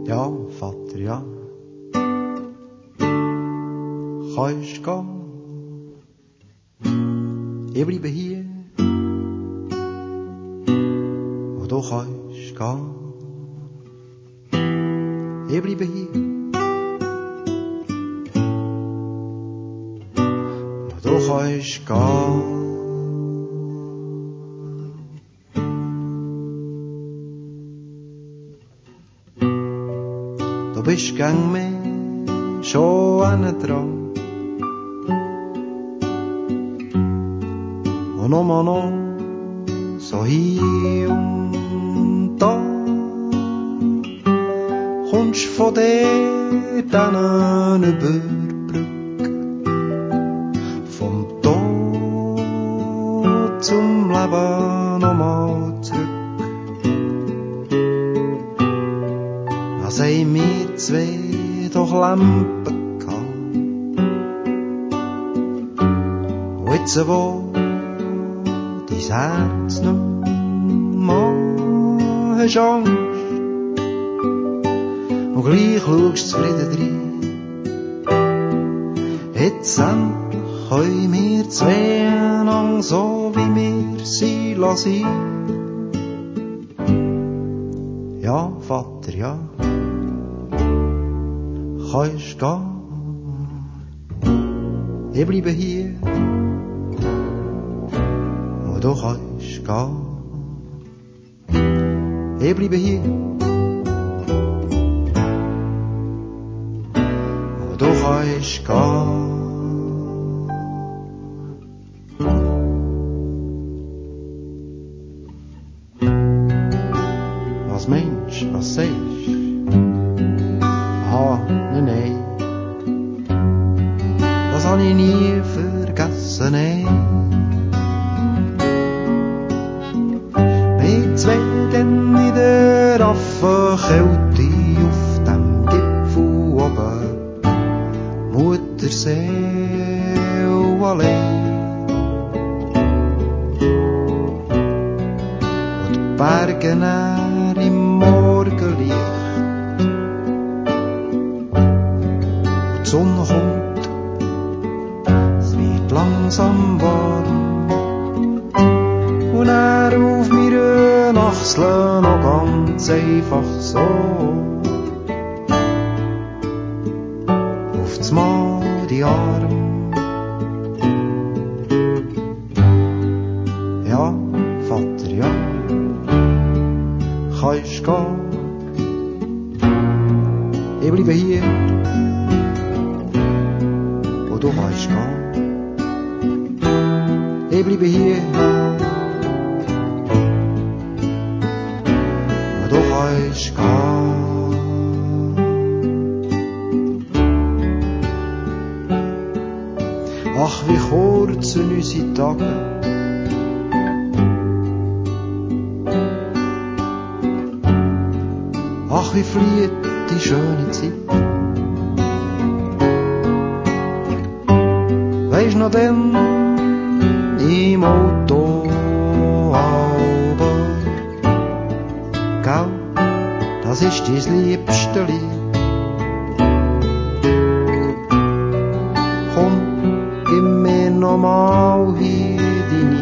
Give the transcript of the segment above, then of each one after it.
Ja, Vater, ja. Kannst gehen. Ich bleibe hier. Wo du kannst gehen. Ich bleibe hier. Wo du kannst gehen. Du bist gegen mich schon dran. Und nochmal noch so hier und da. Kommst von dort an über die Brücke. Vom Tod zum Leben nochmal zurück. Als haben wir zwei doch Lampen gehabt. Und jetzt wo dein Herz nicht mehr hast Angst. Und gleich schaust zufrieden rein. Jetzt endlich können wir zwei einander so wie wir sind lassen. Ja, Vater, ja. Kannst gehen. Ich bleibe hier. Wo du kannst gehen. Ich bleibe hier. Wo du kannst gehen. Was meinst du, was sagst du? Ah, nein. Das hab ich nie vergessen, nein. Wir zwei dann in der Affenkälte auf dem Gipfel oben. Mutterseele allein. Und die Berge näher im Morgenlicht. Und die Sonne kommt, es wird langsam warm. Und er auf mir Achseln noch ganz einfach so. Auf das Mal die Arme. Ja, Vater, ja. Kannst gehen. Ich bleibe hier. Wo du kannst gehen. Ich bleibe hier. Wo du kannst gehen. Ach, wie kurz sind unsere Tage. Ach, wie flieht die schöne Zeit. Weisst noch denn im Auto halber, gell, das ist dein liebste Lied. Komm, gib mir nochmal hier deine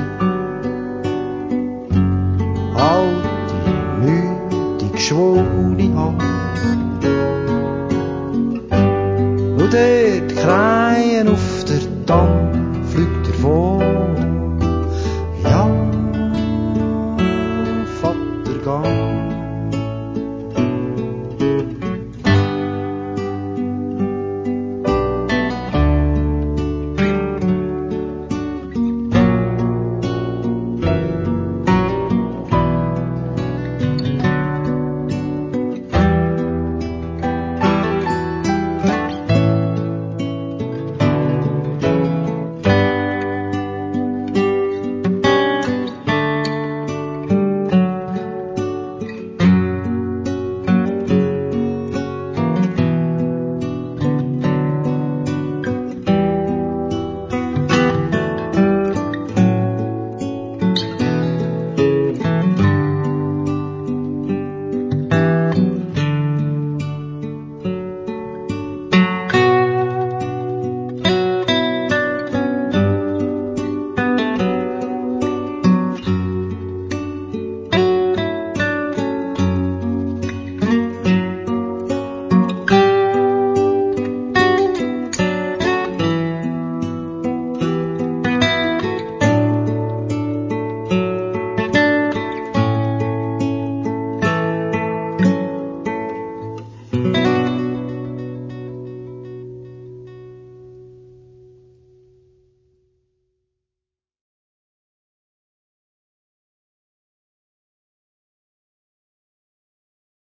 alte, müde, geschwollene Hand. Und dort kreien auf